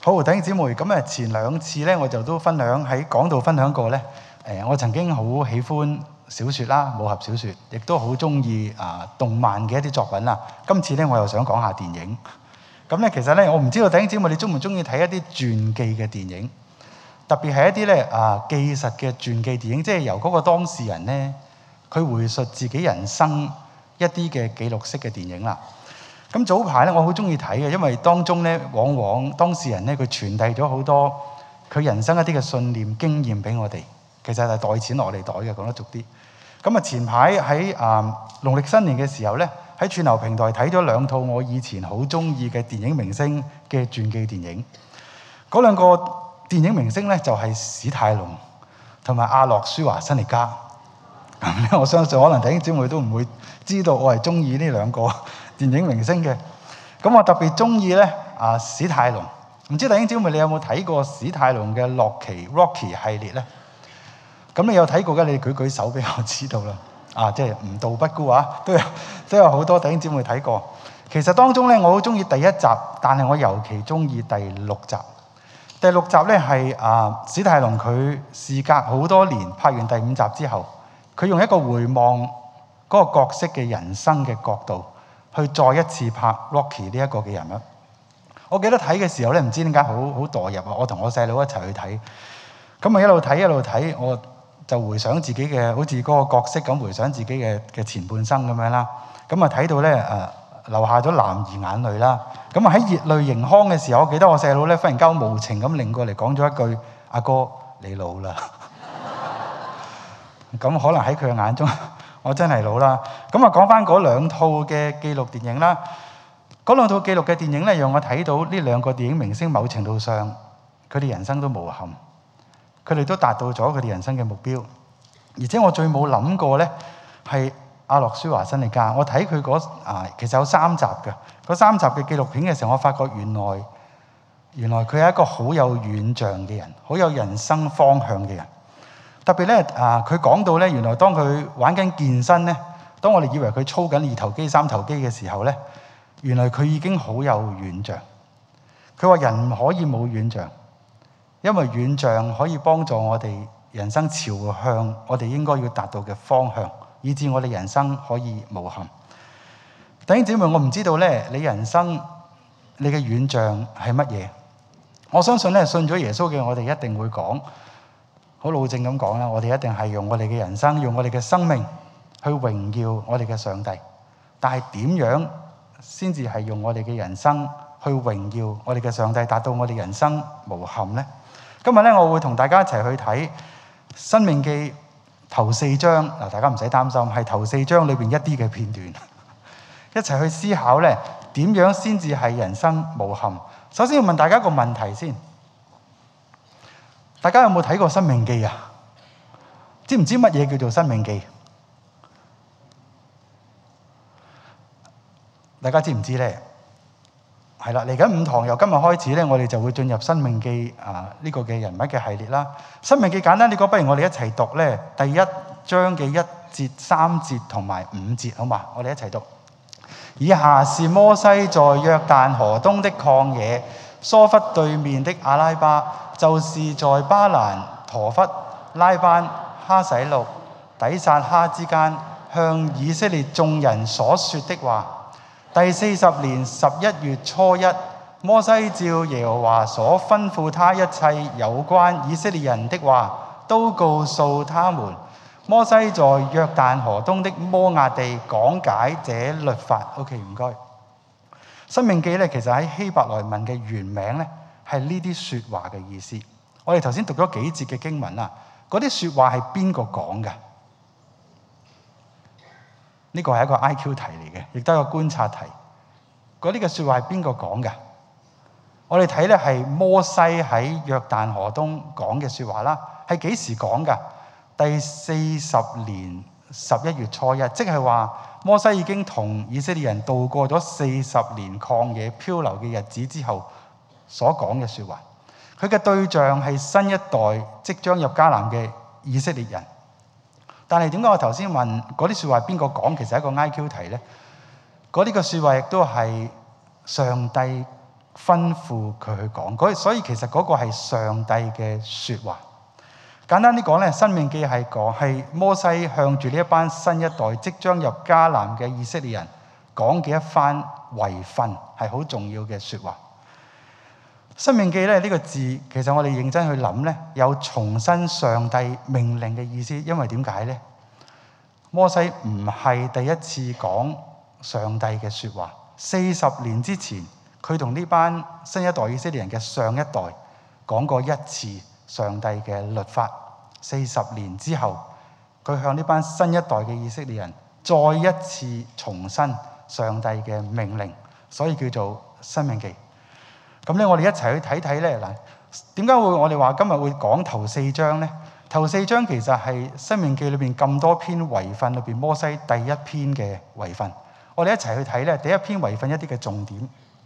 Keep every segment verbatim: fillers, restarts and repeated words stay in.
好，弟兄姊妹，咁啊前兩次咧，我就都分享喺講道分享過咧。誒，我曾經好喜歡小説啦，武俠小説，亦都好中意啊動漫嘅一啲作品啦。今次咧，我又想講下電影。咁咧，其實咧，我唔知道弟兄姊妹你中唔中意睇一啲傳記嘅電影，特別係一啲咧啊紀實嘅傳記電影，即係由嗰個當事人咧，佢回述自己人生一啲嘅記錄式嘅電影啦。咁早排咧，我好中意睇嘅，因為當中咧，往往當事人咧，佢傳遞咗好多佢人生一啲嘅信念、經驗俾我哋。其實係袋錢落嚟袋嘅，講得俗啲。咁啊，前排喺啊農曆新年嘅時候咧，喺串流平台睇咗兩套我以前好中意嘅電影明星嘅傳記電影。嗰兩個電影明星咧就係史泰龍同埋阿諾舒華辛力加。咁咧，我相信可能弟兄姊妹都唔會知道我係中意呢兩個電影明星嘅。咁我特別中意咧啊史泰龍。唔知弟兄姊妹你有冇睇過史泰龍嘅洛奇 Rocky 系列咧？咁你有睇過嘅，你舉舉手俾我知道啦。啊，即係唔道不孤啊，都有都有好多弟兄姊妹睇過。其實當中咧，我好中意第一集，但係我尤其中意第六集。第六集咧係啊史泰龍佢事隔好多年拍完第五集之後，佢用一個回望嗰個角色嘅人生嘅角度，去再一次拍 Rocky 呢一個嘅人物。我記得睇嘅時候咧，唔知點解好好代入啊！我同我細佬一齊去睇，咁啊一路睇一路睇，我就回想自己嘅好似嗰個角色咁，回想自己嘅嘅前半生咁樣啦。咁啊睇到咧誒流下咗男兒眼淚啦。咁啊喺熱淚盈眶嘅時候，我記得我細佬咧忽然間無情咁擰過嚟講咗一句：阿哥你老啦。咁可能喺佢嘅眼中，我真係老啦。咁啊講翻嗰兩套嘅紀錄電影啦。嗰兩套紀錄嘅電影咧，讓我睇到呢兩個電影明星某程度上，佢哋人生都無憾，佢哋都達到咗佢哋人生嘅目標。而且我最冇諗過咧，係阿諾舒華辛力加。我睇佢嗰啊，其實有三集嘅嗰三集嘅紀錄片嘅時候，我發覺原來原來佢係一個好有遠象嘅人，好有人生方向嘅人。特別咧啊，佢講到咧，原來當佢玩緊健身咧，當我哋以為佢操緊二頭肌、三頭肌嘅時候咧，原來佢已經好有遠象。佢話人唔可以冇遠象，因為遠象可以幫助我哋人生朝向我哋應該要達到嘅方向，以致我哋人生可以無憾。弟兄姊妹，我唔知道咧，你人生你嘅遠象係乜嘢？我相信咧，信咗耶穌嘅我哋一定會講，好老正咁講啦，我哋一定係用我哋嘅人生，用我哋嘅生命去榮耀我哋嘅上帝。但係點樣先至係用我哋嘅人生去榮耀我哋嘅上帝，達到我哋人生無憾呢？今日咧，我會同大家一齊去睇《申命記》頭四章。嗱，大家唔使擔心，係頭四章裏邊一啲嘅片段，一齊去思考咧，點樣先至係人生無憾。首先要問大家一個問題先，大家有冇睇過《申命記》啊？知唔知乜嘢叫做《申命記》？大家知唔知咧？係啦，嚟緊五堂由今日開始咧，我哋就會進入《申命記》啊呢個嘅人物嘅系列啦。《申命記》簡單啲講，不如我哋一齊讀咧第一章嘅一節、三節同埋五節，好嘛？我哋一齊讀。以下是摩西在約旦河東的曠野，疏忽對面的阿拉巴，就是在巴蘭、陀弗、拉班、哈洗錄、底撒哈之間，向以色列眾人所說的話。第四十年十一月初一，摩西照耶和華所吩咐他一切有關以色列人的話，都告訴他們。摩西在約旦河東的摩押地講解這律法。OK， 唔該。申命記咧，其實喺希伯來文嘅原名咧係呢啲說話嘅意思。我哋頭先讀咗幾節嘅經文啦，嗰啲說話係邊個講嘅？呢個係一個 I Q 題嚟嘅，亦都係一個觀察題。嗰啲嘅說話係邊個講嘅？我哋睇咧係摩西喺約旦河東講嘅說話啦。係幾時講㗎？第四十年十一月初一，即係話摩西已經同以色列人度過咗四十年曠野漂流嘅日子之後所講嘅說話。佢嘅對象係新一代即將入迦南嘅以色列人。但係點解我頭先問嗰啲說話邊個講？其實係一個 I Q 題咧。嗰啲嘅說話亦都係上帝吩咐佢去講，所以其實嗰個係上帝嘅説話。簡單啲講咧，《申命記》係講係摩西向住呢一班新一代即將入迦南嘅以色列人講嘅一番遺訓，係好重要嘅説話。《申命記》咧呢個字，其實我哋認真去諗咧，有重申上帝命令嘅意思。因為點解咧？摩西唔係第一次講上帝嘅説話，四十年之前，佢同呢班新一代以色列人嘅上一代講過一次上帝嘅律法。四十年之後，佢向呢班新一代嘅以色列人再一次重申上帝嘅命令，所以叫做《申命記》。咁咧，我哋一齊去睇睇咧。嗱，點解會我哋話今日會講頭四章咧？頭四章其實係《申命記》裏邊咁多篇遺訓裏邊，摩西第一篇嘅遺訓。我哋一齊去睇咧，第一篇遺訓一啲嘅重點。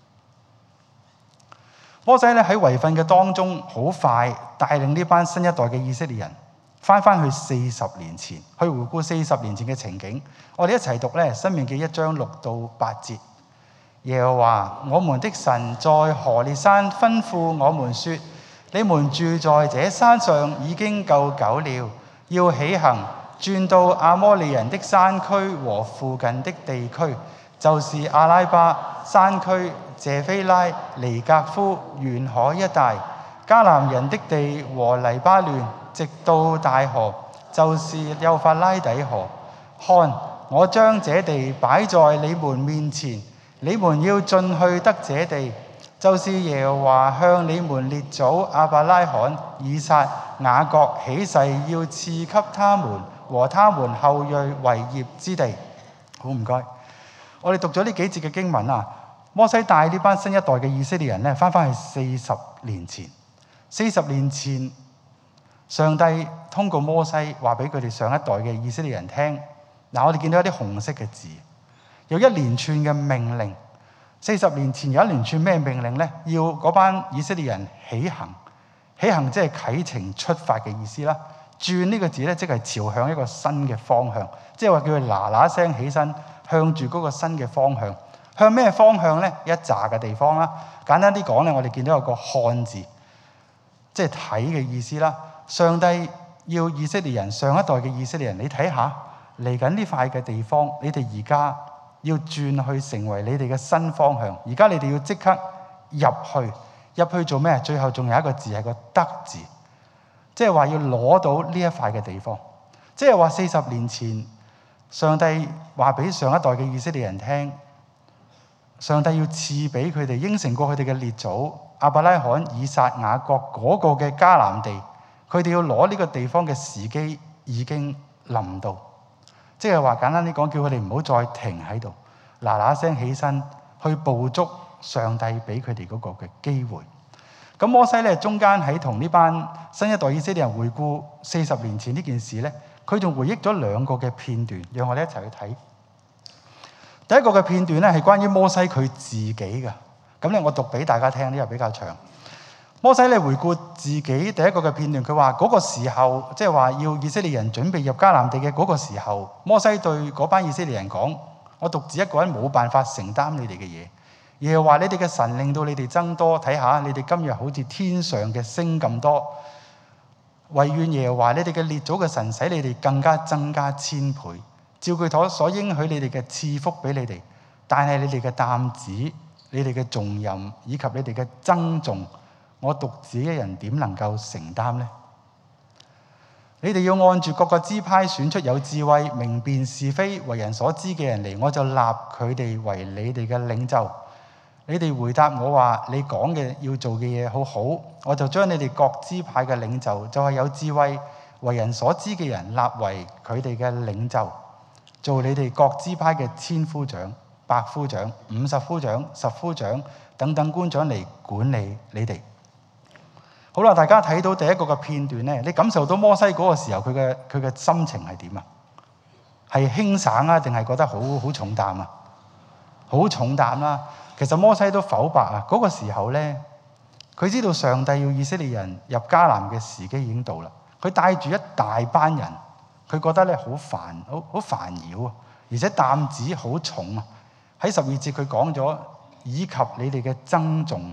摩西咧喺遺訓嘅當中，好快帶領呢班新一代嘅以色列人翻翻去四十年前，去回顧四十年前嘅情景。我哋一齊讀咧《申命記》一章六到八節。耶和華我們的神在何烈山吩咐我們說：你們住在這山上已經夠久了，要起行轉到亞摩利人的山區和附近的地區，就是亞拉巴山區、謝菲拉、尼格夫沿海一帶，迦南人的地和黎巴嫩，直到大河，就是幼發拉底河。看，我將這地擺在你們面前，你們要進去得這地，就是耶和華向你們列祖亞伯拉罕、以撒、雅各起誓要賜給他們和他們後裔為業之地。好，唔該。我哋讀咗呢幾節嘅經文啊，摩西帶呢班新一代嘅以色列人咧，翻返去四十年前。四十年前，上帝通過摩西話俾佢哋上一代嘅以色列人聽。嗱，我哋見到一啲紅色嘅字，有一連串嘅命令。四十年前有一連串咩命令呢？要嗰班以色列人起行，起行即係啟程出發嘅意思啦。轉呢個字咧，即係朝向一個新嘅方向，即係話叫佢嗱嗱聲起身，向住嗰個新嘅方向。向咩方向呢？一紮嘅地方啦。簡單啲講咧，我哋見到有個看字，即係睇嘅意思啦。上帝要以色列人，上一代嘅以色列人，你睇下嚟緊呢塊嘅地方，你哋而家要轉去成為你哋嘅新方向。而家你哋要即刻入去，入去做咩？最後仲有一個字係個得字，即係話要攞到呢一塊嘅地方。即係話四十年前，上帝話俾上一代嘅以色列人聽，上帝要賜俾佢哋，應承過佢哋嘅列祖亞伯拉罕、以撒、雅各嗰個嘅迦南地，佢哋要攞呢個地方嘅時機已經臨到。即係話簡單啲講，叫佢哋唔好再停喺度，嗱嗱聲起身去捕捉上帝俾佢哋嗰個嘅機會。咁摩西咧，中間喺同呢班新一代以色列人回顧四十年前呢件事咧，佢仲回憶咗兩個嘅片段，讓我哋一齊去睇。第一個嘅片段咧係關於摩西佢自己嘅，咁咧我讀俾大家聽，呢個比較長。摩西咧回顧自己第一個嘅片段，佢話嗰個時候，即係話要以色列人準備入迦南地嘅嗰個時候，摩西對嗰班以色列人講：我獨自一個人冇辦法承擔你哋嘅嘢。耶和華你哋嘅神令到你哋增多，睇下你哋今日好似天上嘅星咁多。惟願耶和華你哋嘅列祖嘅神使你哋更加增加千倍，照佢所應許你哋嘅賜福俾你哋。但係你哋嘅擔子、你哋嘅重任以及你哋嘅增重，我獨自一人點能夠承擔呢？你哋要按住各個支派選出有智慧、明辨是非、為人所知嘅人嚟，我就立佢哋為你哋嘅領袖。你哋回答我話：你講嘅要做嘅嘢好好，我就將你哋各支派嘅領袖，就係有智慧、為人所知嘅人，立為佢哋嘅領袖，做你哋各支派嘅千夫長、百夫長、五十夫長、十夫長等等官長嚟管理你哋。好啦，大家睇到第一個嘅片段咧，你感受到摩西嗰個時候佢嘅佢嘅心情係點啊？係輕省啊，定係覺得好好重擔啊？好重擔啦！其實摩西都剖白啊，嗰個時候咧，佢知道上帝要以色列人入迦南嘅時機已經到啦。佢帶住一大班人，佢覺得咧好煩，好好煩擾啊，而且擔子好重啊。喺十二節佢講咗，以及你哋嘅增重啊，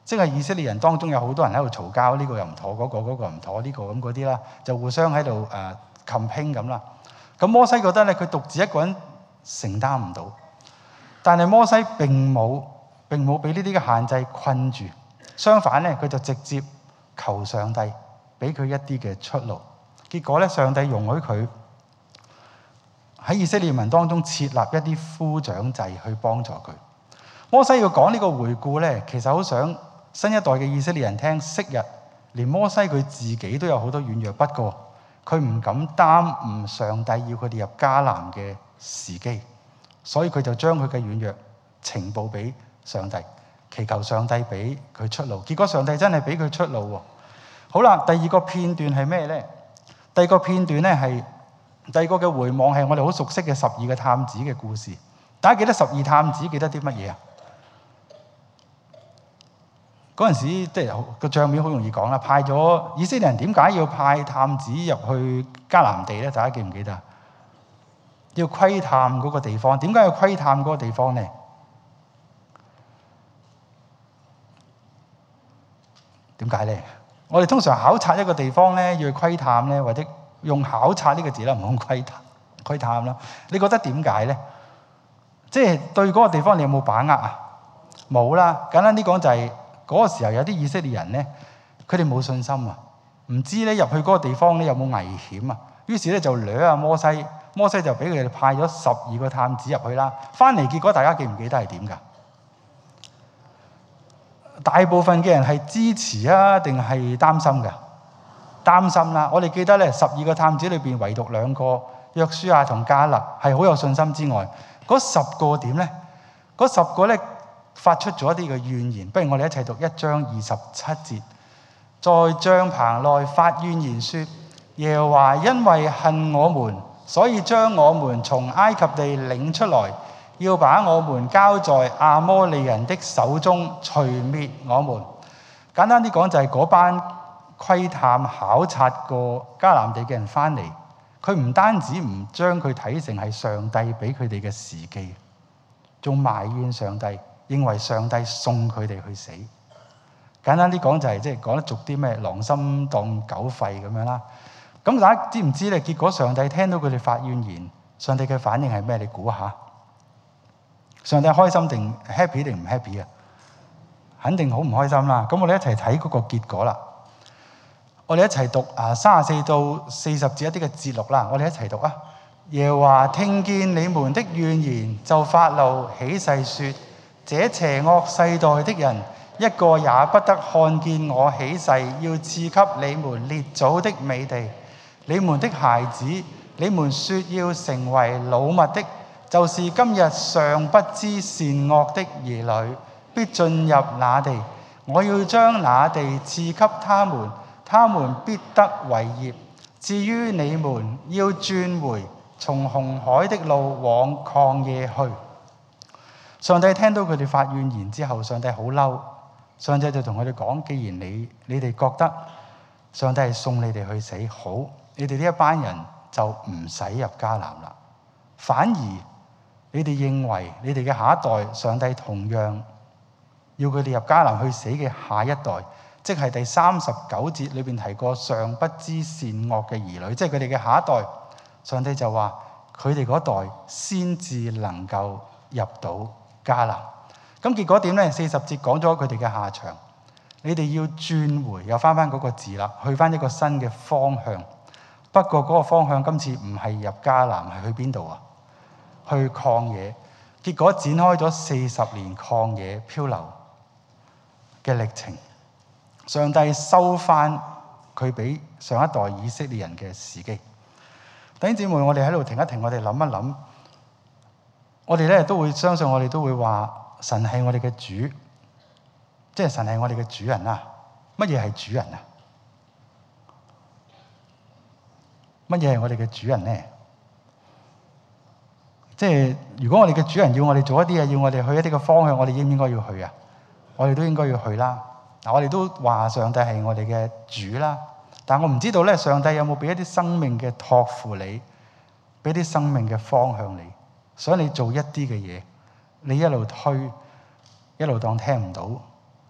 即係以色列人當中有好多人喺度嘈交，呢個又唔妥，嗰個嗰個唔妥，呢個咁嗰啲啦，就互相喺度誒擒拼咁啦。咁摩西覺得咧，佢獨自一個人承擔唔到，但係摩西並冇並冇俾呢啲嘅限制困住，相反咧，佢就直接求上帝俾佢一啲嘅出路。結果咧，上帝容許佢喺以色列民當中設立一啲夫長制去幫助佢。摩西要講呢個回顧咧，其實好想新一代嘅以色列人聽，昔日連摩西佢自己都有好多軟弱，不過佢唔敢耽誤上帝要佢哋入迦南嘅時機，所以佢就將佢嘅軟弱呈報俾上帝，祈求上帝俾佢出路。結果上帝真係俾佢出路喎。好啦，第二個片段係咩呢？第二個片段咧係第二個嘅回望，係我哋好熟悉嘅十二個探子嘅故事。大家記得十二探子記得啲乜嘢啊？嗰陣時即係個帳面好容易講啦，派咗以色列人點解要派探子入去迦南地咧？大家記唔記得？要窺探嗰個地方，點解要窺探嗰個地方咧？點解咧？我哋通常考察一個地方咧，要去窺探咧，或者用考察呢個字啦，唔好用窺探窺探啦。你覺得點解咧？即係對嗰個地方你有冇把握啊？冇啦。簡單啲講就係嗰個時候有啲以色列人咧，佢哋冇信心啊，唔知咧入去嗰個地方咧有冇危險啊。於是咧就掠啊摩西，摩西就俾佢哋派咗十二個探子入去啦。翻嚟結果大家記唔記得係點㗎？大部分嘅人係支持啊，定係擔心㗎？擔心啦。我哋記得咧，十二個探子裏邊，唯獨兩個約書亞同迦勒係好有信心之外，嗰十個點咧？嗰十個咧發出咗一啲嘅怨言。不如我哋一齊讀一章二十七節，在帳棚內發怨言說：耶和華因為恨我們，所以將我們從埃及地領出來，要把我們交在亞摩利人的手中，除滅我們。簡單啲講就係嗰班窺探考察過迦南地嘅人翻嚟，佢唔單止唔將佢睇成係上帝俾佢哋嘅時機，仲埋怨上帝，認為上帝送佢哋去死。簡單啲講就係即係講得俗啲咩，狼心當狗肺咁樣啦。咁大家知唔知咧？結果上帝聽到佢哋發怨言，上帝嘅反應係咩？你估下？上帝開心定 happy 定唔 happy 啊？肯定好唔開心啦。咁我哋一齊睇嗰個結果啦。我哋一齊讀啊三十四到四十節一啲嘅節錄啦。我哋一齊讀啊。耶和華聽見你們的怨言，就發怒起誓說：這邪惡世代的人，一個也不得看見我起誓要賜給你們列祖的美地。你們的孩子，你們說要成為擄物的，就是今日尚不知善惡的兒女，必進入那地。我要將那地賜給他們，他們必得為業。至於你們，要轉回從紅海的路往曠野去。上帝聽到佢哋發怨言之後，上帝好嬲，上帝就同佢哋講：既然你你哋覺得上帝係送你哋去死，好，你哋呢一班人就唔使入迦南啦，反而你哋認為你哋嘅下一代，上帝同樣要佢哋入迦南去死嘅下一代，即係第三十九節裏邊提過尚不知善惡嘅兒女，即係佢哋嘅下一代。上帝就話佢哋嗰代先至能夠入到迦南。咁結果點呢？四十節講咗佢哋嘅下場。你哋要轉回，又翻翻嗰個字啦，去翻一個新嘅方向。不過嗰個方向今次唔係入迦南，係去邊度啊？去曠野。結果展開咗四十年曠野漂流嘅歷程。上帝收翻佢俾上一代以色列人嘅時機。弟兄姊妹，我哋喺度停一停，我哋諗一諗，我哋咧都會相信，我哋都會話神係我哋嘅主，即係神係我哋嘅主人啊！乜嘢係主人啊？乜嘢係我哋嘅主人咧？即係如果我哋嘅主人要我哋做一啲嘢，要我哋去一啲嘅方向，我哋應唔應該要去啊？我哋都應該要去啦。嗱，我哋都話上帝係我哋嘅主啦。但我唔知道咧，上帝有冇俾一啲生命嘅託付你，俾啲生命嘅方向你，想你做一啲嘅嘢，你一路推，一路當聽唔到，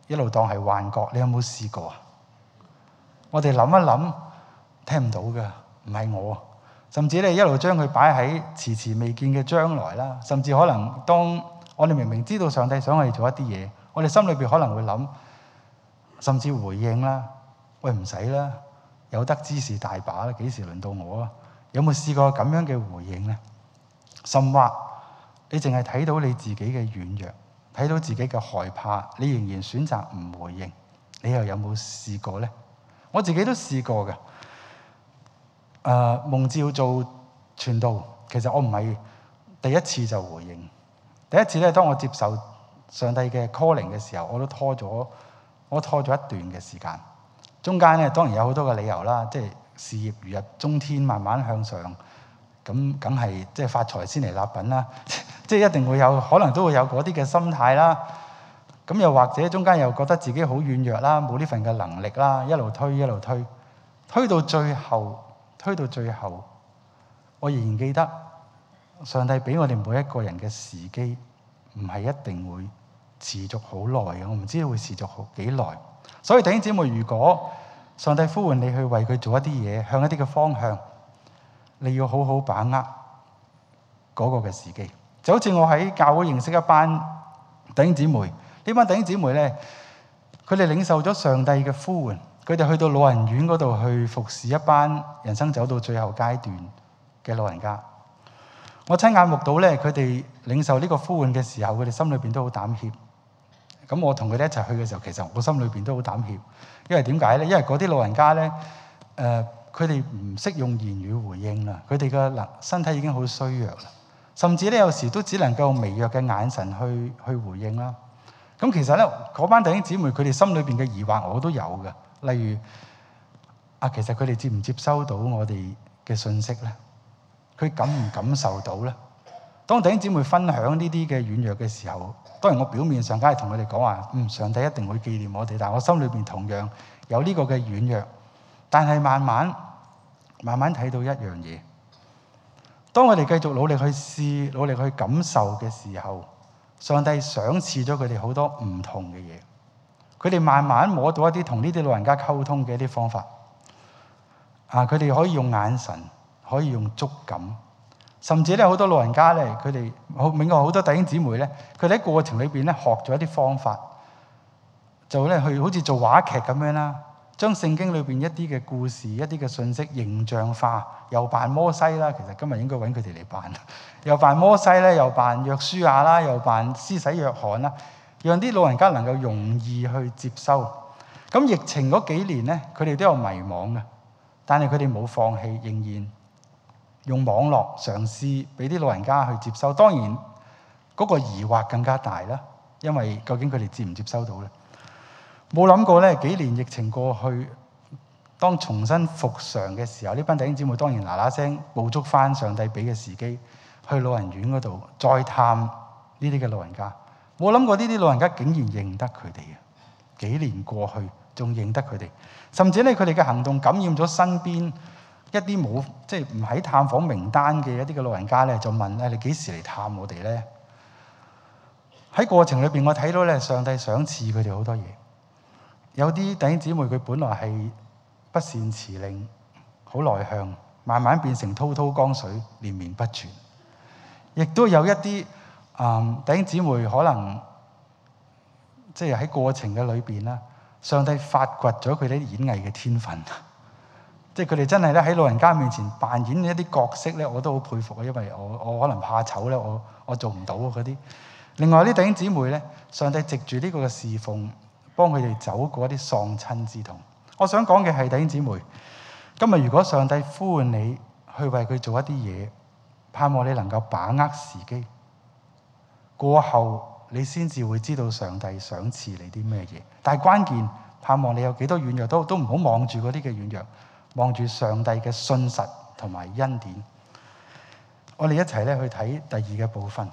一路當係幻覺。你有冇試過啊？我哋諗一諗，聽唔到㗎，唔係我。甚至你一路將佢擺喺遲遲未見嘅將來啦，甚至可能當我哋明明知道上帝想我哋做一啲嘢，我哋心裏邊可能會諗，甚至回應啦，喂，唔使啦，有得之事大把啦，幾時輪到我啊？有冇試過咁樣嘅回應呢？甚或你淨係睇到你自己嘅軟弱，睇到自己嘅害怕，你仍然選擇唔回應，你又有冇試過呢？我自己都試過嘅。誒、呃、蒙召做傳道，其實我唔係第一次就回應。第一次咧，當我接受上帝嘅 calling 嘅時候，我都拖咗，我拖咗一段嘅時間。中間咧，當然有好多嘅理由啦，即係事業如日中天，慢慢向上，咁梗係即係發財先嚟立品啦，即係一定會有，可能都會有嗰啲嘅心態啦。咁又或者中間又覺得自己好軟弱啦，冇呢份嘅能力啦，一路推一路推，推到最後。推到最後，我仍然記得上帝俾我哋每一個人嘅時機，唔係一定會持續好耐嘅。我唔知會持續好幾耐。所以弟兄姊妹，如果上帝呼喚你去為佢做一啲嘢，向一啲嘅方向，你要好好把握嗰個嘅時機。就好似我喺教會認識一班弟兄姊妹，呢班弟兄姊妹咧，佢哋領受咗上帝嘅呼喚。佢哋去到老人院嗰度去服侍一班人生走到最後階段嘅老人家。我親眼目睹咧，佢哋領受呢個呼喚嘅時候，佢哋心裏邊都好膽怯。咁我同佢哋一齊去嘅時候，其實我心裏邊都好膽怯，因為點解咧？因為嗰啲老人家咧，誒佢哋唔識用言語回應啦，佢哋嘅能身體已經好衰弱啦，甚至咧有時都只能夠微弱嘅眼神去去回應啦。咁其實咧，嗰班弟兄姊妹佢哋心裏邊嘅疑惑我都有嘅。例如啊，其實佢哋接唔接收到我哋嘅信息咧？佢感唔感受到咧？當弟兄姊妹分享呢啲嘅軟弱嘅時候，當然我表面上梗係同佢哋講話，嗯，上帝一定會紀念我哋，但係我心裏邊同樣有呢個嘅軟弱。但係慢慢慢慢睇到一樣嘢，當我哋繼續努力去試、努力去感受嘅時候，上帝賞賜咗佢哋好多唔同嘅嘢。佢哋慢慢摸到一啲同呢啲老人家溝通嘅一啲方法，啊！佢哋可以用眼神，可以用觸感，甚至咧好多老人家咧，佢哋好另外好多弟兄姊妹咧，佢哋喺過程裏邊咧學咗一啲方法，就咧去好似做話劇咁樣啦，將聖經裏邊一啲嘅故事、一啲嘅信息形象化，又扮摩西啦，其實今日應該揾佢哋嚟扮，又扮摩西咧，又扮約書亞啦，又扮施洗約翰啦。讓啲老人家能夠容易去接收。咁疫情嗰幾年咧，佢哋都有迷惘嘅，但係佢哋冇放棄，仍然用網絡嘗試俾啲老人家去接收。當然嗰個疑惑更加大啦，因為究竟佢哋接唔接收到咧？冇諗過咧，幾年疫情過去，當重新復常嘅時候，呢班弟兄姊妹當然嗱嗱聲捕捉翻上帝俾嘅時機，去老人院嗰度再探呢啲嘅老人家。冇諗過呢啲老人家竟然認得佢哋嘅，幾年過去仲認得佢哋，甚至咧佢哋嘅行動感染咗身邊一啲冇即係唔喺探訪名單嘅一啲嘅老人家咧，就問咧：你幾時嚟探我哋咧？喺過程裏邊，我睇到咧上帝賞賜佢哋好多嘢。有啲弟兄姊妹佢本來係不善辭令，好內向，慢慢變成滔滔江水，連綿不絕。亦都有一啲嗯，弟兄姊妹可能即係喺過程嘅裏邊啦，上帝發掘咗佢哋演藝嘅天分，即係佢哋真係咧喺老人家面前扮演一啲角色咧，我都好佩服啊！因為我我可能怕醜咧，我我做唔到嗰啲。另外啲弟兄姊妹咧，上帝藉住呢個嘅侍奉，幫佢哋走過一啲喪親之痛。我想講嘅係弟兄姊妹，今日如果上帝呼喚你去為佢做一啲嘢，盼望你能夠把握時機。過後你先至會知道上帝賞賜你啲咩嘢，但係關鍵盼望你有幾多軟弱都都唔好望住嗰啲嘅軟弱，望住上帝嘅信實同埋恩典。我哋一齊咧去睇第二嘅部分。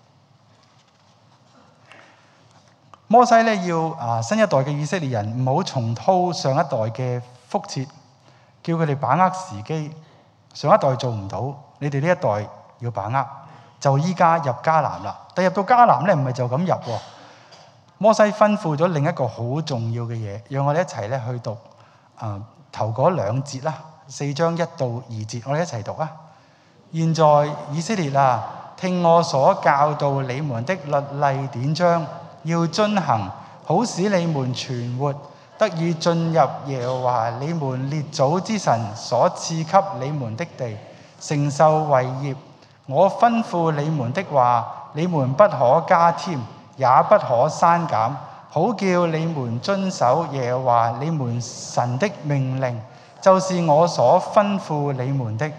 摩西咧要啊新一代嘅以色列人唔好重蹈上一代嘅覆轍，叫佢哋把握時機。上一代做唔到，你哋呢一代要把握。就依家入迦南啦，但入到迦南咧唔係就咁入喎。 摩西吩咐咗另一個好重要嘅嘢，讓我哋一齊咧去讀啊、呃、頭嗰兩節啦，四章一到二節，我哋一齊讀啊！現在以色列啊，聽我所教導你們的律例典章，要遵行，好使你們存活，得以進入耶和華你們列祖之神所賜給你們的地，承受為業。我吩咐你們的話，你們不可加添，也不可刪減，好叫你們遵守耶和華你們神的命令，就是我所吩咐你們的。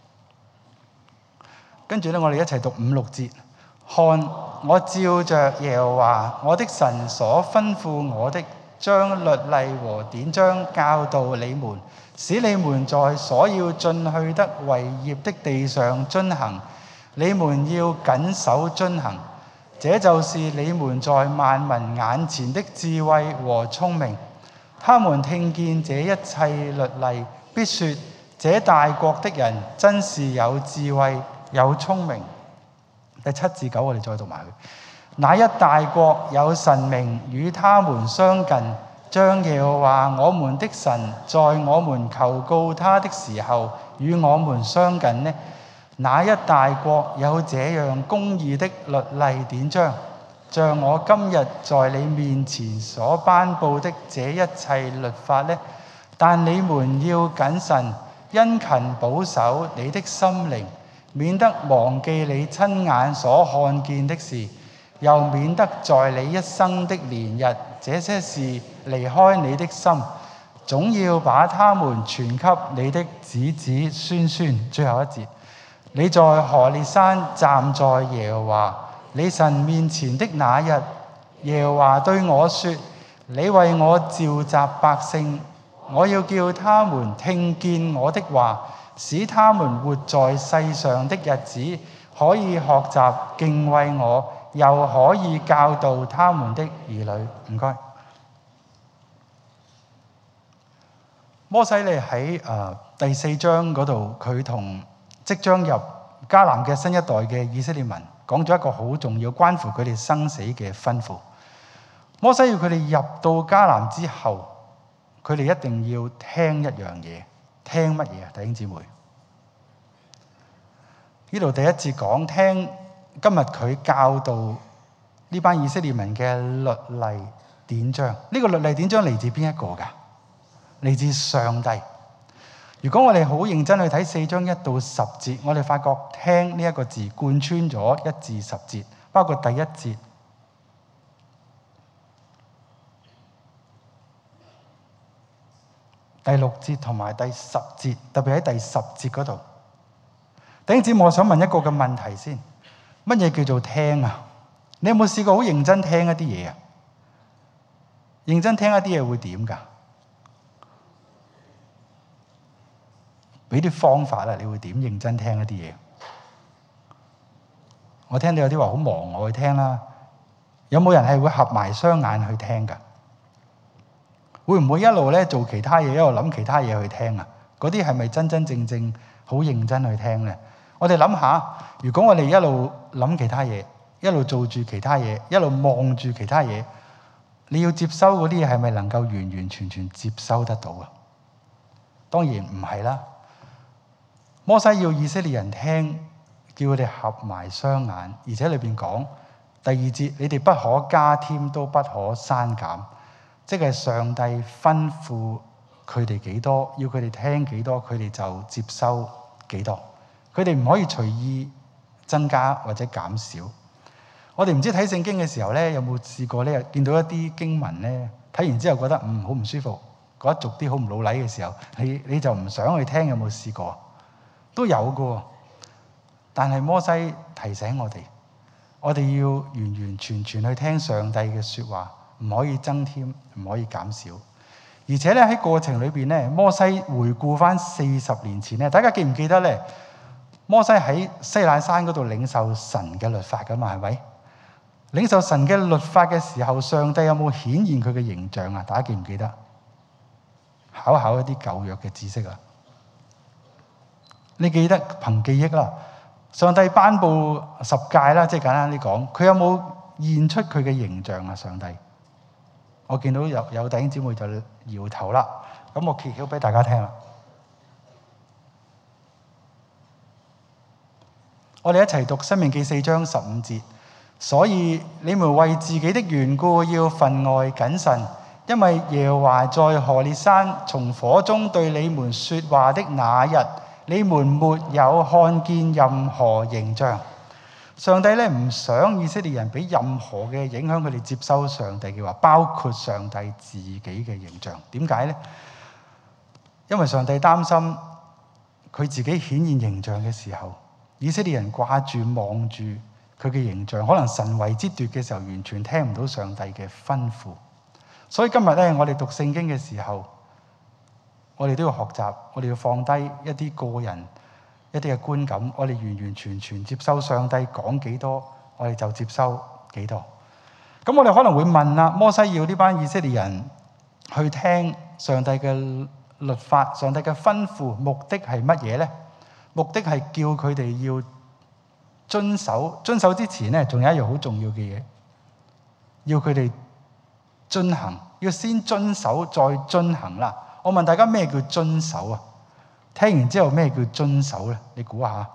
跟住咧，我哋一齊讀五六節。看，我照着耶和華我的神所吩咐我的，將律例和典章教導你們，使你們在所要進去得為業的地上遵行。你們要謹守遵行，這就是你們在萬民眼前的智慧和聰明。他們聽見這一切律例，必說：這大國的人真是有智慧有聰明。第七至九我哋再讀埋佢。那一大國有神明與他們相近，將耶和華我們的神在我們求告他的時候與我們相近呢？那一大國有這樣公義的律例典章，像我今日在你面前所頒布的這一切律法呢？但你們要謹慎，殷勤保守你的心靈，免得忘記你親眼所看見的事，又免得在你一生的年日，這些事離開你的心，總要把他們傳給你的子子孫孫。最後一節，你在何烈山站在耶和華你神面前的那日，耶和華對我說：你為我召集百姓，我要叫他們聽見我的話，使他們活在世上的日子，可以學習敬畏我，又可以教導他們的兒女。唔該。摩西咧喺誒第四章嗰度，佢同即將入迦南嘅新一代嘅以色列民講咗一個好重要、關乎佢哋生死嘅吩咐。摩西要佢哋入到迦南之後，佢哋一定要聽一樣嘢。聽乜嘢啊？弟兄姊妹，呢度第一節講聽，今日佢教導呢班以色列民嘅律例典章。呢個律例典章嚟自邊一個㗎？嚟自上帝。如果我哋好認真去睇四章一到十節，我哋發覺聽呢一個字貫穿咗一至十節，包括第一節、第六節同埋第十節，特別喺第十節嗰度。弟兄姊妹，我想問一個嘅問題先：乜嘢叫做聽啊？你有冇試過好認真聽一啲嘢啊？認真聽一啲嘢會點㗎？俾啲方法啦，你會點認真聽一啲嘢？我聽到有啲話好忙，我去聽啦。有冇人係會合埋雙眼去聽㗎？會唔會一路咧做其他嘢，一路諗其他嘢去聽啊？嗰啲係咪真真正正好認真去聽咧？我哋諗下，如果我哋一路諗其他嘢，一路做住其他嘢，一路望住其他嘢，你要接收嗰啲嘢係咪能夠完完全全接收得到啊？當然唔係啦。摩西要以色列人聽，叫佢哋合埋雙眼，而且裏邊講第二節，你哋不可加添，都不可刪減，即係上帝吩咐佢哋幾多，要佢哋聽幾多，佢哋就接收幾多，佢哋唔可以隨意增加或者減少。我哋唔知睇聖經嘅時候咧，有冇試過咧，見到一啲經文咧，睇完之後覺得嗯好唔舒服，覺得俗啲好唔老禮嘅時候，你你就唔想去聽，有冇試過？都有嘅，但係摩西提醒我哋，我哋要完完全全去聽上帝嘅說話，唔可以增添，唔可以減少。而且咧喺過程裏邊咧，摩西回顧翻四十年前咧，大家記唔記得咧？摩西喺西乃山嗰度領受神嘅律法噶嘛，係咪？領受神嘅律法嘅時候，上帝有冇顯現佢嘅形象啊？大家記唔記得？考考一啲舊約嘅知識啊！你記得憑記憶啦，上帝頒布十誡啦，即係簡單啲講，佢有冇現出佢嘅形象啊？上帝我見到有有弟兄姊妹就搖頭啦。咁我揭曉俾大家聽啦。我哋一齊讀《申命記》四章十五節。所以你們為自己的緣故要分外謹慎，因為耶和華在何烈山從火中對你們說話的那日，你們沒有看見任何形象。上帝咧唔想以色列人俾任何嘅影響佢哋接收上帝嘅話，包括上帝自己嘅形象。點解呢？因為上帝擔心佢自己顯現形象嘅時候，以色列人掛住望住佢嘅形象，可能神位之奪嘅時候，完全聽唔到上帝嘅吩咐。所以今日咧，我哋讀聖經嘅時候，我哋都要學習，我哋要放低一啲個人一啲嘅觀感，我哋完完全全接收上帝講幾多，我哋就接收幾多。咁我哋可能會問啦，摩西要呢班以色列人去聽上帝嘅律法，上帝嘅吩咐，目的係乜嘢呢？目的係叫佢哋要遵守，遵守之前咧，仲有一樣好重要嘅嘢，要佢哋遵行，要先遵守再遵行啦。我問大家咩叫遵守啊？聽完之後咩叫遵守咧？你估下？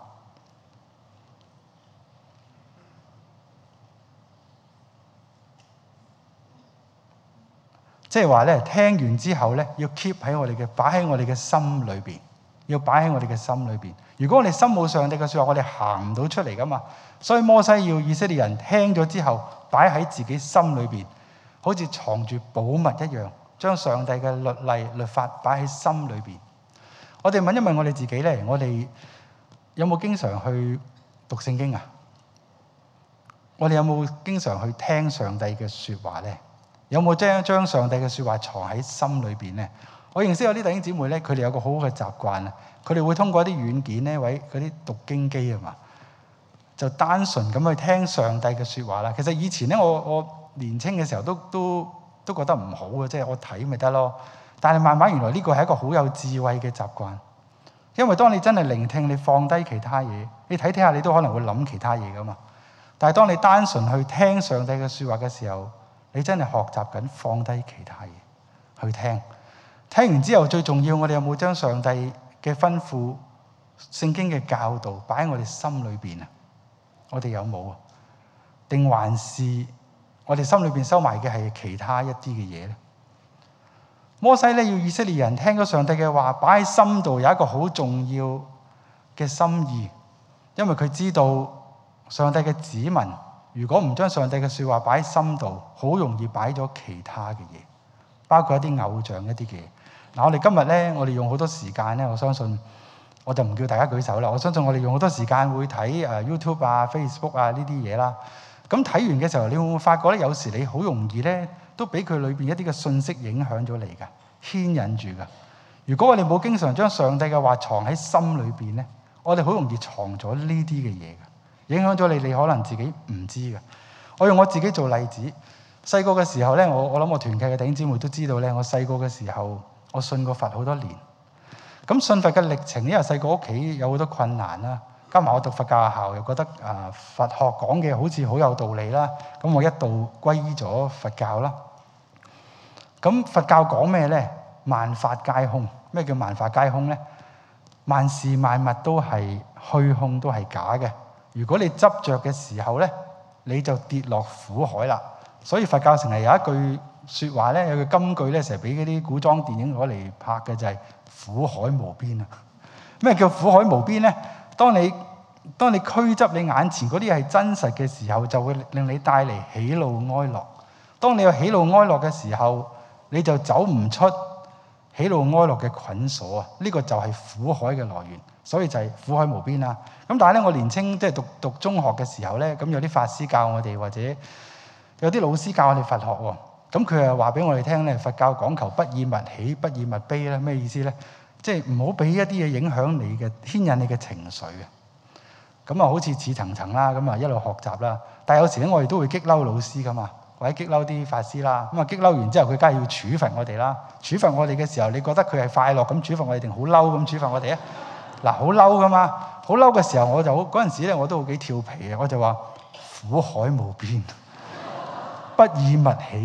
即係話咧，聽完之後咧，要 keep 喺我哋嘅，擺喺我哋嘅心裏邊，要擺喺我哋嘅心裏邊。如果我哋心冇上帝嘅說話，我哋行唔到出嚟噶嘛。所以摩西要以色列人聽咗之後，擺喺自己心裏邊，好似藏住寶物一樣，將上帝嘅律例律法擺喺心裏邊。我哋問一問我哋自己咧，我哋有冇經常去讀聖經啊？我哋有冇經常去聽上帝嘅說話咧？有冇將將上帝嘅說話藏喺心裏邊咧？我認識有啲弟兄姊妹咧，佢哋有個好好嘅習慣啊，佢哋會通過一啲軟件咧，或者嗰啲讀經機啊嘛，就單純咁去聽上帝嘅說話啦。其實以前咧，我我年青嘅時候都都都覺得唔好嘅，即係我睇咪得咯。但係慢慢原來呢個係一個好有智慧嘅習慣，因為當你真係聆聽，你放低其他嘢，你睇睇下，你都可能會諗其他嘢噶嘛。但係當你單純去聽上帝嘅說話嘅時候，你真係學習緊放低其他嘢去聽。聽完之後，最重要，我哋有冇將上帝嘅吩咐、聖經嘅教導擺喺我哋心裏邊啊？我哋有冇啊？定還是我哋心裏邊收埋嘅係其他一啲嘅嘢咧？摩西咧要以色列人聽咗上帝嘅話，擺喺心度，有一個好重要嘅心意，因為佢知道上帝嘅子民如果唔將上帝嘅說話擺喺心度，好容易擺咗其他嘅嘢，包括一啲偶像一啲嘅嘢。嗱，我哋今日咧，我哋用好多時間咧，我相信我就唔叫大家舉手啦。我相信我哋用好多時間會睇誒 YouTube 啊、Facebook 啊呢啲嘢啦。咁睇完嘅時候，你會唔會發覺咧？有時你好容易咧，都俾佢裏邊一啲嘅信息影響咗你㗎，牽引住㗎。如果我哋冇經常將上帝嘅話藏喺心裏邊咧，我哋好容易藏咗呢啲嘅嘢㗎，影響咗你，你可能自己唔知㗎。我用我自己做例子，細個嘅時候咧，我我諗我團契嘅弟兄姊妹都知道咧，我細個嘅時候，我信過佛好多年。咁信佛嘅歷程，因為細個屋企有好多困難啦，加埋我讀佛教學校，又覺得啊佛學講嘅好似好有道理啦，咁我一度歸依咗佛教啦。咁佛教講咩咧？萬法皆空。咩叫萬法皆空咧？萬事萬物都係虛空，都係假嘅。如果你執着嘅時候咧，你就跌落苦海啦。所以佛教成日有一句説話咧，有句金句咧，成日俾嗰啲古裝電影攞嚟拍嘅就係、是、苦海無邊啊！咩叫苦海無邊咧？當你當你驅執你眼前嗰啲係真實嘅時候，就會令你帶嚟喜怒哀樂。當你有喜怒哀樂嘅時候，你就走唔出喜怒哀樂嘅捆鎖啊！呢、這個就係苦海嘅來源，所以就係苦海無邊啦。咁但係咧，我年青即係讀讀中學嘅時候咧，咁有啲法師教我哋，或者有啲老師教我哋佛學喎。咁佢又話俾我哋聽咧，佛教講求不以物喜，不以物悲咧，咩意思咧？即係唔好俾一啲嘢影響你嘅，牽引你嘅情緒嘅。咁啊，好似似層層啦，咁啊一路學習啦。但係有時咧，我哋都會激嬲老師噶嘛，或者激嬲啲法師啦。咁啊，激嬲完之後，佢梗係要處罰我哋啦。處罰我哋嘅時候，你覺得佢係快樂咁處罰我哋，定好嬲咁處罰我哋啊？嗱，好嬲噶嘛，好嬲嘅時候，我就好嗰陣時咧，我都好幾調皮嘅，我就話苦海無邊，不以物喜，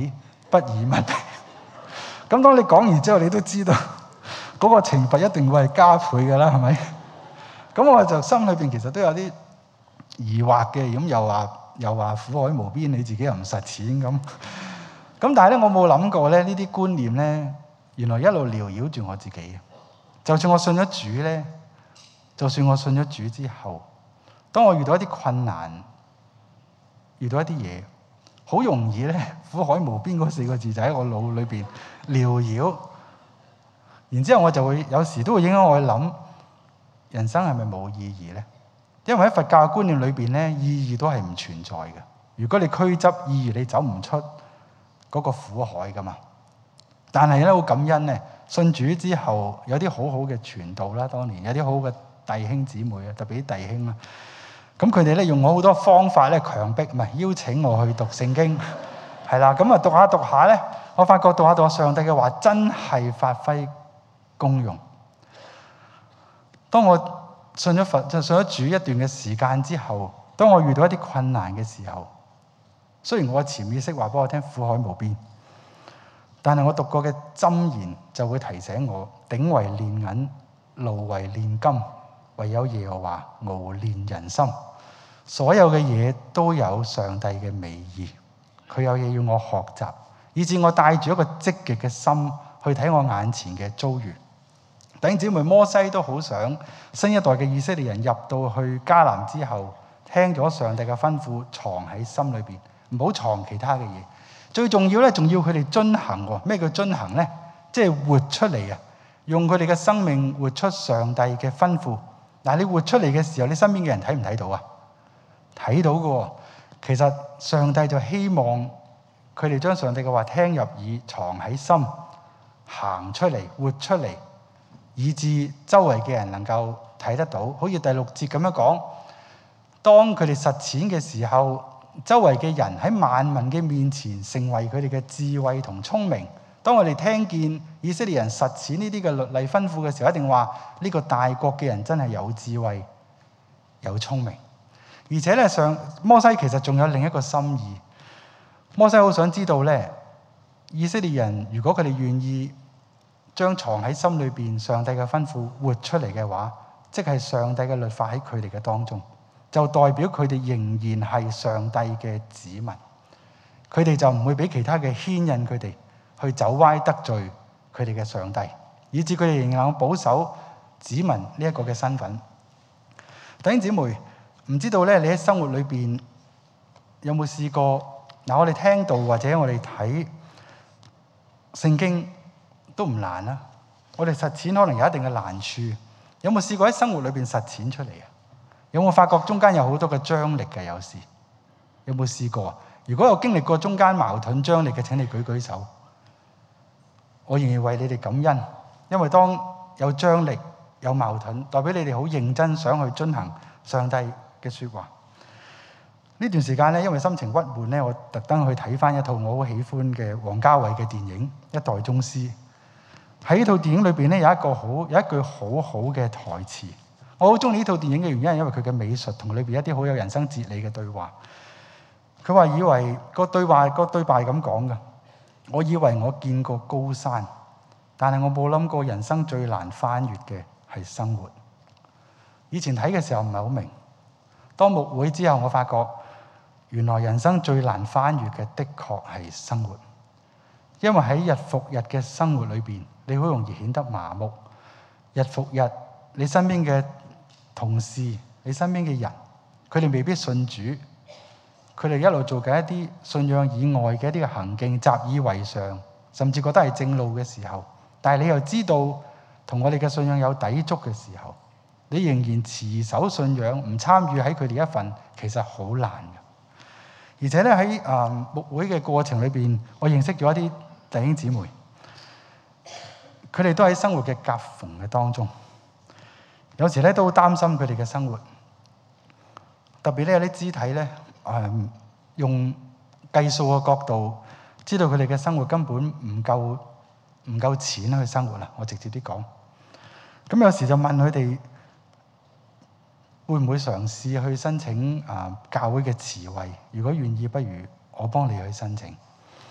不以物平。咁當你講完之後，你都知道嗰個懲罰一定會係加倍㗎啦，係咪？咁我就心裏邊其實都有啲疑惑嘅，咁又話又話苦海無邊，你自己又唔實踐咁。咁但係咧，我冇諗過咧，呢啲觀念咧，原來一路繚繞住我自己。就算我信咗主咧，就算我信咗主之後，當我遇到一啲困難，遇到一啲嘢，好容易咧，苦海無邊嗰四個字就喺我腦裏邊繚繞。然之後我就會有時都會影響我去諗，人生係咪冇意義咧？因為喺佛教嘅觀念裏邊咧，意義都係唔存在嘅。如果你拘執意義，你走唔出嗰個苦海噶嘛。但係咧，好感恩咧，信主之後有啲好好嘅傳道啦，當年有啲好好嘅弟兄姊妹啊，特別啲弟兄啦。咁佢哋咧用我好多方法咧強迫，唔係邀請我去讀聖經，係啦。咁啊讀下讀下咧，我發覺讀下讀下上帝嘅話真係發揮功用。當我信咗佛，就信咗主一段嘅時間之後，當我遇到一啲困難嘅時候，雖然我嘅潛意識話俾我聽苦海無邊，但係我讀過嘅箴言就會提醒我：鼎為煉銀，爐為煉金，唯有耶和華熬煉人心。所有嘅嘢都有上帝嘅美意，佢有嘢要我學習，以致我帶住一個積極嘅心去睇我眼前嘅遭遇。弟兄姊妹，摩西都好想新一代嘅以色列人入到去迦南之後，聽咗上帝嘅吩咐，藏喺心裏邊，唔好藏其他嘅嘢。最重要咧，仲要佢哋遵行喎。咩叫遵行咧？即係活出嚟啊！用佢哋嘅生命活出上帝嘅吩咐。嗱，你活出嚟嘅時候，你身邊嘅人睇唔睇到啊？睇到嘅。其實上帝就希望佢哋將上帝嘅話聽入耳，藏喺心，行出嚟，活出嚟。以致周圍嘅人能夠睇得到，好似第六節咁樣講，當佢哋實踐嘅時候，周圍嘅人喺萬民嘅面前成為佢哋嘅智慧同聰明。當我哋聽見以色列人實踐呢啲嘅律例吩咐嘅時候，一定話呢個大國嘅人真係有智慧、有聰明。而且咧，上摩西其實仲有另一個心意。摩西好想知道咧，以色列人如果佢哋願意將藏喺心裏邊上帝嘅吩咐活出嚟嘅話，即係上帝嘅律法喺佢哋嘅當中，就代表佢哋仍然係上帝嘅子民。佢哋就唔會俾其他嘅牽引佢哋去走歪得罪佢哋嘅上帝，以致佢哋仍然能保守子民呢一個嘅身份。弟兄姊妹，唔知道咧，你喺生活裏邊有冇試過？嗱，我哋聽到或者我哋睇聖經都唔難啊，我哋實踐可能有一定嘅難處。有冇試過喺生活裏邊實踐出嚟啊？有冇發覺中間有好多嘅張力嘅？有時有冇試過？如果有經歷過中間矛盾張力嘅，請你舉舉手。我仍然為你哋感恩，因為當有張力、有矛盾，代表你哋好認真想去遵行上帝嘅說話。呢段時間咧，因為心情鬱悶咧，我特登去睇翻一套我好喜歡嘅王家衛嘅電影《一代宗師》。喺呢套電影裏邊咧，有一個好有一句好好嘅台詞。我好中意呢套電影嘅原因係因為佢嘅美術同裏邊一啲好有人生哲理嘅對話。佢話以為個對話個對白係咁講嘅，我以為我見過高山，但係我冇諗過人生最難翻越嘅係生活。以前睇嘅時候唔係好明，當牧會之後，我發覺原來人生最難翻越嘅的確係生活，因為喺日復日嘅生活裏邊，你好容易顯得麻木。日復日，你身邊嘅同事、你身邊嘅人，佢哋未必信主，佢哋一路做緊一啲信仰以外嘅一啲嘅行徑，習以為常，甚至覺得係正路嘅時候，但係你又知道同我哋嘅信仰有抵觸嘅時候，你仍然持守信仰，唔參與喺佢哋一份，其實好難嘅。而且咧喺誒牧會嘅過程裏邊，我認識咗一啲弟兄姊妹，佢哋都喺生活嘅夾縫嘅當中，有時咧都好擔心佢哋嘅生活，特別咧有啲肢體咧誒用計數嘅角度，知道佢哋嘅生活根本唔夠唔夠錢去生活啦。我直接啲講，咁有時就問佢哋會唔會嘗試去申請啊教會嘅慈惠？如果願意，不如我幫你去申請。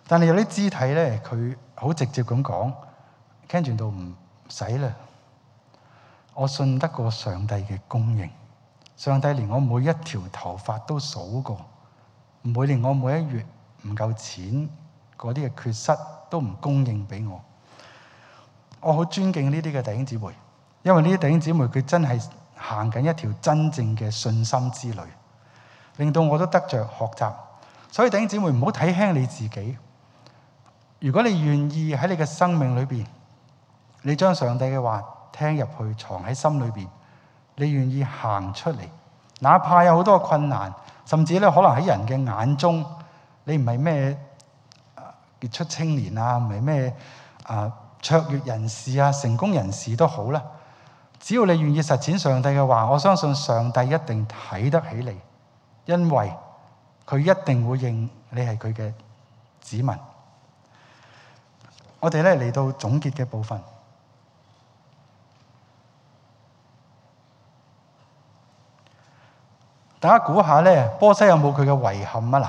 但係有啲肢體咧，佢好直接咁講，跟住到唔使啦。我信得過上帝嘅供應，上帝連我每一條頭髮都數過，唔會連我每一月唔夠錢嗰啲嘅缺失都唔供應俾我。我好尊敬呢啲嘅弟兄姊妹，因為呢啲弟兄姊妹佢真係行緊一條真正嘅信心之旅，令到我都得着學習。所以弟兄姊妹唔好睇輕你自己。如果你願意喺你嘅生命裏邊，你將上帝嘅話聽入去，藏喺心裏邊，你願意行出嚟，哪怕有好多困難，甚至咧可能喺人嘅眼中，你唔係咩傑出青年啊，唔係咩啊卓越人士啊，成功人士都好啦。只要你願意實踐上帝嘅話，我相信上帝一定睇得起你，因為佢一定會認你係佢嘅子民。我哋咧嚟到總結嘅部分，大家估下咧，摩西有冇佢嘅遺憾啊？嗱，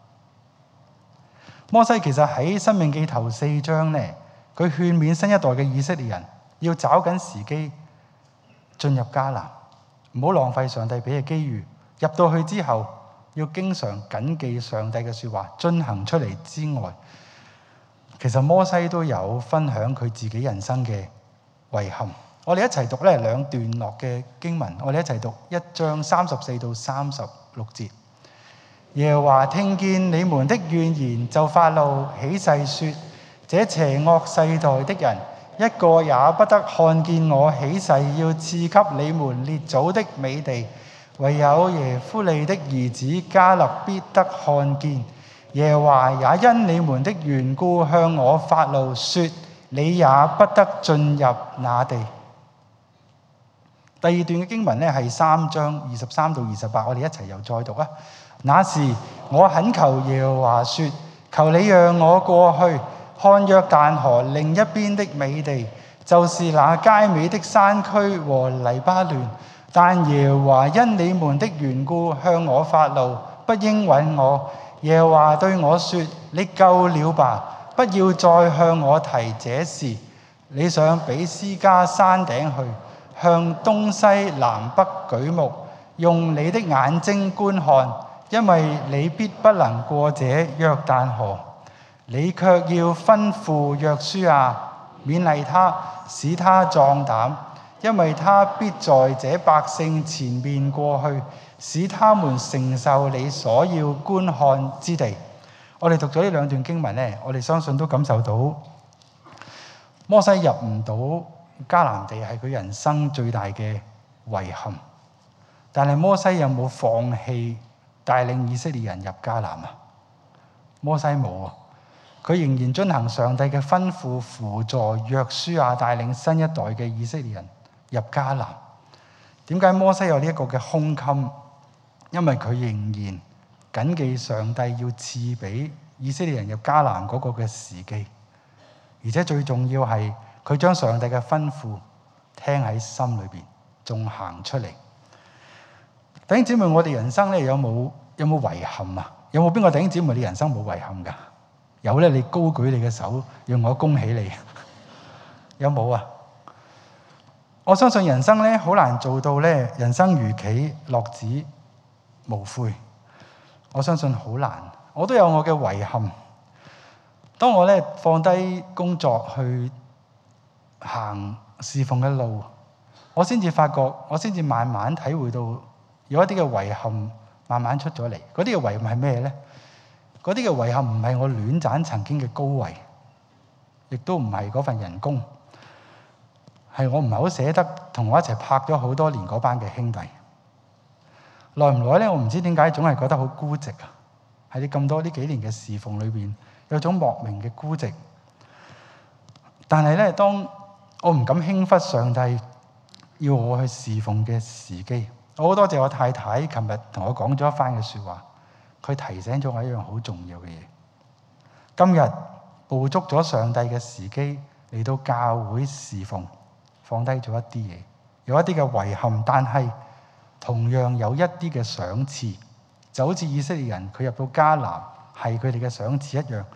摩西其實喺申命記頭四章咧，佢勸勉新一代嘅以色列人要找緊時機進入迦南，唔好浪費上帝俾嘅機遇。入到去之後，要經常謹記上帝嘅說話，進行出嚟之外，其實摩西都有分享佢自己人生嘅遺憾。我哋一齊讀咧兩段落嘅經文，我哋一齊讀一章三十四到三十六節。耶和華聽見你們的怨言，就發怒，起誓說：這邪惡世代的人，一個也不得看見我起誓要賜給你們列祖的美地，唯有耶夫利的兒子迦勒必得看見。耶和華也因你們的緣故向我發怒，說：你也不得進入那地。第二段嘅經文咧係三章二十三到二十八，我哋一齊又再讀啊！那時我懇求耶和華說：求你讓我過去看約旦河另一邊的美地，就是那佳美的山區和黎巴嫩。但耶和華因你們的緣故向我發怒，不應允我。耶和華對我說：你夠了吧，不要再向我提這事。你上比斯加山頂去，向東西南北舉目，用你的眼睛觀看，因為你必不能過這約旦河。你卻要吩咐約書亞，勉勵他，使他壯膽，因為他必在這百姓前面過去，使他們承受你所要觀看之地。我哋讀咗呢兩段經文呢，我哋相信都感受到摩西入唔到迦南地係佢人生最大嘅遺憾。但係摩西有冇放棄帶領以色列人入迦南啊？摩西冇啊，佢仍然遵行上帝嘅吩咐，輔助約書亞帶領新一代嘅以色列人入迦南。點解摩西有呢一個嘅胸襟？因為佢仍然謹記上帝要賜俾以色列人入迦南嗰個嘅時機，而且最重要係佢將上帝嘅吩咐聽喺心裏邊，仲行出嚟。弟兄姊妹，我哋人生咧有冇有冇遺憾啊？有冇邊個弟兄姊妹你人生冇遺憾噶？有咧，你高舉你嘅手，讓我恭喜你。有冇啊？我相信人生咧好難做到咧，人生如棋，樂此無悔。我相信好難。我都有我嘅遺憾。當我咧放低工作去行侍奉嘅路，我先至發覺，我先至慢慢體會到有一啲嘅遺憾慢慢出咗嚟。嗰啲嘅遺憾係咩咧？嗰啲嘅遺憾唔係我戀棧曾經嘅高位，亦都唔係嗰份人工，係我唔係好捨得同我一齊拍咗好多年嗰班嘅兄弟。耐唔耐咧？我唔知點解總係覺得好孤寂啊！喺你咁多呢幾年嘅侍奉裏邊，有種莫名嘅孤寂。但係咧，當我唔敢輕忽上帝要我去侍奉嘅時機，我好多謝我太太琴日同我講咗一番嘅説話，佢提醒咗我一樣好重要嘅嘢。今日捕捉咗上帝嘅時機嚟到教會侍奉，放低咗一啲嘢，有一啲嘅遺憾，但係同樣有一啲嘅賞賜，就好似以色列人佢入到迦南係佢哋嘅賞賜一樣。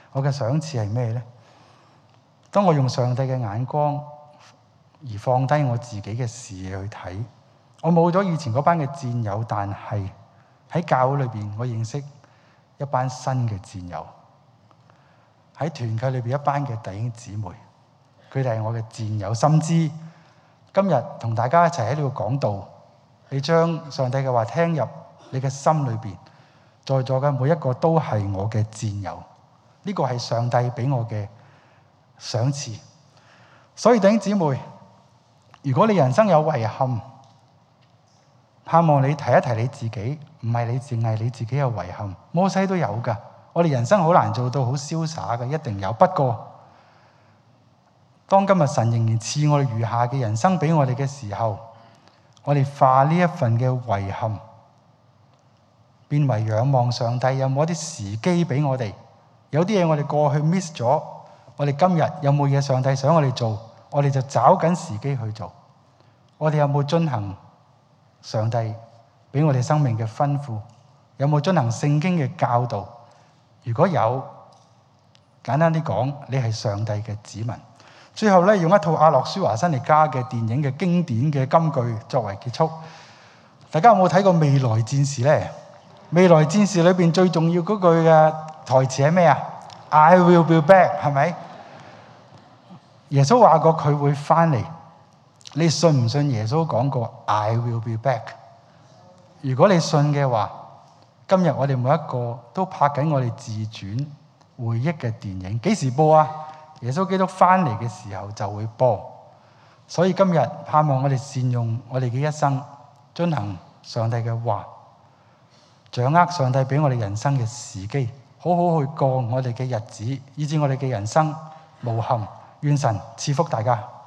我嘅賞賜係咩呢？當我用上帝嘅眼光而放低我自己嘅視野去睇，我冇咗以前嗰班嘅戰友，但係喺教會裏邊，我認識一班新嘅戰友。喺團契裏邊，一班嘅弟兄姊妹，佢哋係我嘅戰友。甚至今日同大家一齊喺呢度講道，你將上帝嘅話聽入你嘅心裏邊，在座嘅每一個都係我嘅戰友。呢個係上帝俾我嘅賞賜。所以弟兄姊妹，如果你人生有遺憾，盼望你提一提你自己，唔係你淨係你自己有遺憾，摩西都有㗎。我哋人生好難做到好瀟灑嘅，一定有。不過當今日神仍然賜我哋餘下嘅人生俾我哋嘅時候，我哋化呢一份嘅遺憾變為仰望上帝，有冇一啲時機俾我哋？有啲嘢我哋過去 miss 咗，我哋今日有冇嘢上帝想我哋做，我哋就找緊時機去做。我哋有冇遵行上帝俾我哋生命嘅吩咐？有冇遵行聖經嘅教導？如果有，簡單啲講，你係上帝嘅子民。最後咧，用一套阿諾舒華辛力加嘅電影嘅經典嘅金句作為結束。大家有冇睇過《未來戰士》咧？《未來戰士》裏邊最重要嗰句嘅台詞係咩啊 ？I will be back， 係咪？耶穌話過佢會翻嚟。你信唔信耶穌講過 I will be back？ 如果你信嘅話，今日我哋每一個都拍緊我哋自傳回憶嘅電影，幾時播啊？耶穌基督翻嚟嘅時候就會播。所以今日盼望我哋善用我哋嘅一生，遵行上帝嘅話，掌握上帝俾我哋人生嘅時機，好好去過我哋嘅日子，以致我哋嘅人生無憾。願神賜福大家。